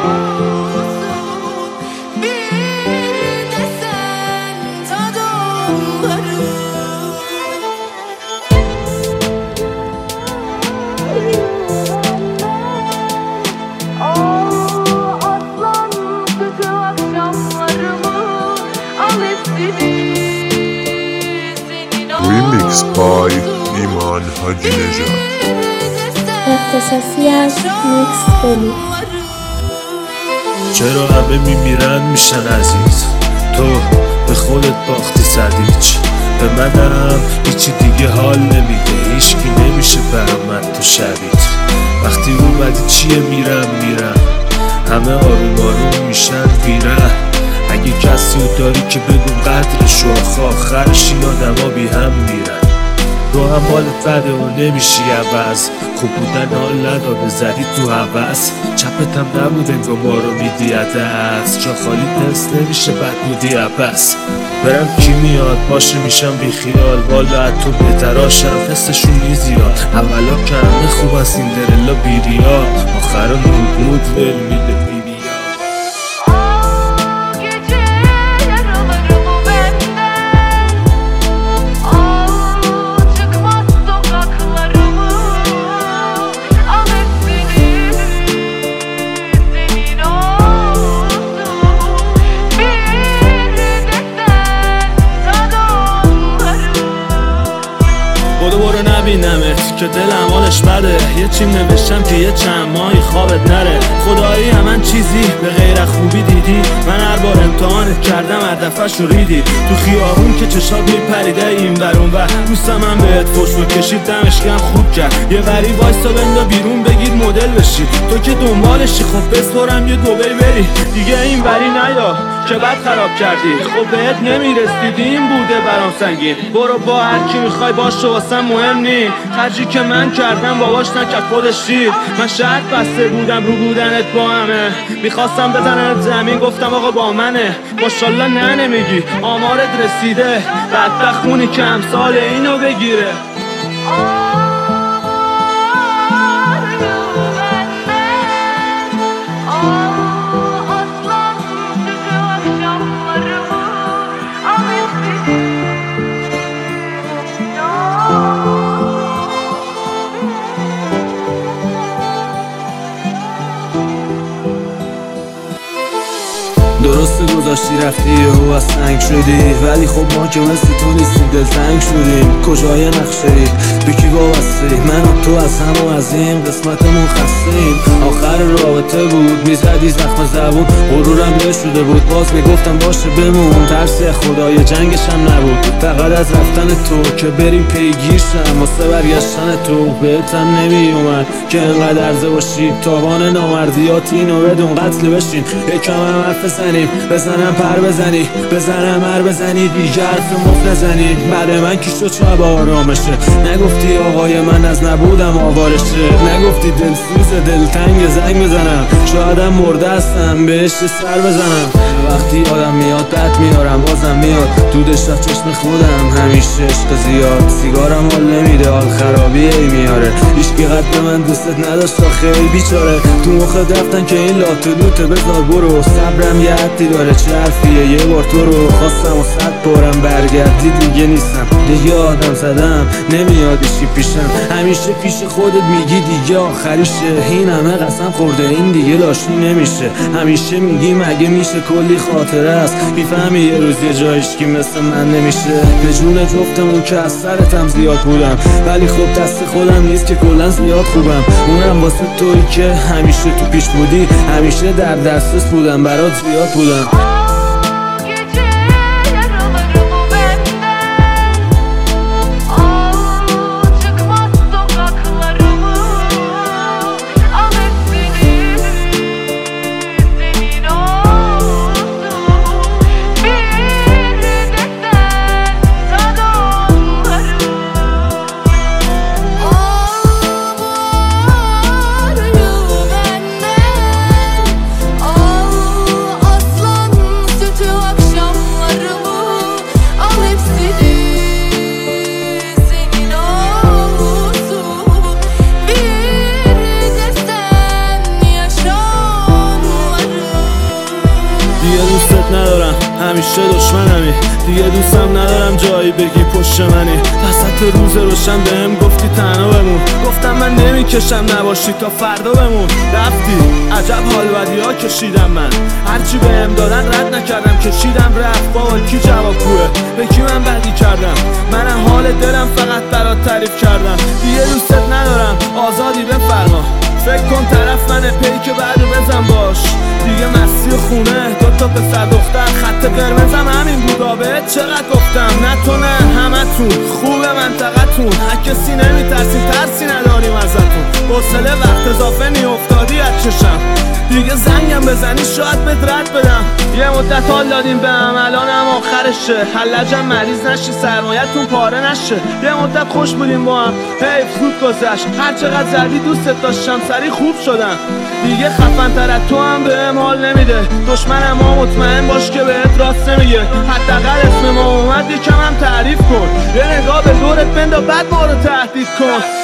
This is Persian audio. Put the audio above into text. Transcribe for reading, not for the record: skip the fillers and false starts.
Remix by ایمان حاجی نژاد. اختصاصی از میکس فلی. چرا همه میمیرن میشن عزیز، تو به خودت باختی سدیچ، به منم هیچی دیگه حال نمیده، هیچکی نمیشه برامد تو شبیت. وقتی اومدی چیه میرم همه آروم آروم میشن بیره. اگه کسی رو داری که بگو قدرشو، آخرش این آدم ها بی هم میرن. تو هم حالت بده و نمیشی عوض، خوب بودن حال نداده زدی تو حوث. چپت هم نبود انگاه ما رو میدی عدس، جا خالی دست نمیشه بد بودی عبس. برم کی میاد باشه میشم بی خیال، والا از تو بهتراشم حسشون نیزیاد. اولا که همه خوب از این درلا بیریا، آخرا نود ول میده بیبیا. برو نبینمت که دلم حالش بده، یه چیم نوشتم که یه چند ماهی خوابت نره. خدایی همن چیزی به غیر خوبی دیدی، من هر بار امتحانت کردم هر دفعه شو ریدی. تو خیابون که چشات میپریده این برون و دوستم هم بهت فوش بکشید دمش گرم خوب کرد. یه وری وایستا بندا بیرون بگیر مدل بشی، تو که دنبالشی خب بسپرم یه دوبی بری دیگه این وری نیا که بد خراب کردی. خب بهت نمیرسیدی این بوده برام سنگین. برو با هر کی میخوای باشه واسم مهم نی، خرجی که من کردم باباش نکرد خودش دید. من شرط بسته بودم رو بودنت با همه، میخواستم بزننت زمین گفتم آقا با منه. ماشالله نه نمیگی آمارت رسیده، بدبخت خونی که امثال اینو بگیره. درسته گذاشتی رفتی و از سنگ شدی، ولی خب ما که مثل تو نیستیم دلتنگ شدیم. کجای نقشه‌ای به کی وابسته، من و تو از هم و از این قسمتمون خستیم. آخر رابطه بود میزدی زخم زبون، غرورم نشده بود باز میگفتم باشه بمون. ترس خدای جنگش هم نبود، فقط از رفتن تو که بریم پیگیرشم. واسه برگشتن تو بهتم نمیومد که انقدر عرضه باشی، تاوان نامردیات اینو بدون قتل بشین. یکم هم حرف بزنم پر بزنم هر بزنی دیگه حرف مفت نزنی. بعد من کی شد شب آرامشه، نگفتی آقای من از نبودم آوارشه، نگفتی دلسوز دلتنگ زنگ بزنم، شایدم مرده هستم بهش سر بزنم. وقتی آدم میاد بد میارم بازم میاد، دودش رفت چشم خودم همیشه عشق زیاد. سیگارم حال نمیده حال خرابی ای میاره، هیچکی قد من دوستت نداشت خیلی بیچاره. تو مخت رفتن که این لات و لوته بذار برو، صبرم یه حدی داره چه حرفیه. یه بار تو رو خواستم و 100 بارم برگردی دیگه نیستم، دیگه آدم زدم نمیاد ایشی پیشم. همیشه پیش خودت میگی دیگه آخریشه، این همه قسم خورده این دیگه لاشی نمیشه. همیشه میگی مگه میشه کلی خاطره است، میفهمی یه روز یه جایش که مثل من نمیشه. به جون جفتمون که از سرتم زیاد بودم، ولی خب دست خودم نیست که کلن زیاد خوبم. اونم واسه توی که همیشه تو پیش بودی، همیشه در دسترس بودم برات زیاد بودم. همیشه دشمنمی، دیگه دوستم ندارم جایی بگی پشت منی. وسط روز روشن بهم گفتی تنها بمون، گفتم من نمیکشم نباشی تا فردا بمون. رفتی عجب حال بدی ها کشیدم من، هرچی بهم دادن رد نکردم، کشیدم رفت. بابا کی جوابگوه؟ به کی من بدی کردم؟ من حال دلم فقط برات تعریف کردم. دیگه دوستت ندارم، آزادی بفرما. فکر کن طرف منه، پیک بعدو بزن باش. دیگه مستی خونه، دوتا پسر دختر، خط قرمزم همین بودا. بهت چقدر گفتم نه تو نه همتون خوبه منطقتون، کسی نمیترسین ترسی نداریم ازتون. حوصله وقت اضافه افتادی از چشم، دیگه زنگم بزنی شاید بهت رد بدم. یه مدت حال دادیم به هم، الانم آخرشه. حلجم مریض نشی، سرمایتون پاره نشه. یه مدت خوش بودیم با هم، حیف زود گذشت. هر چقدر زدی دوستت داشتم، سری خوب شدم. دیگه خفن تر از تو هم بهم حال نمیده. دشمنم ها مطمئن باش که بهت راست نمیگه. حداقل اسم ما اومد یکم هم تعریف کن، یه نگاه به دورت بندا بعد ما رو تهدید کن.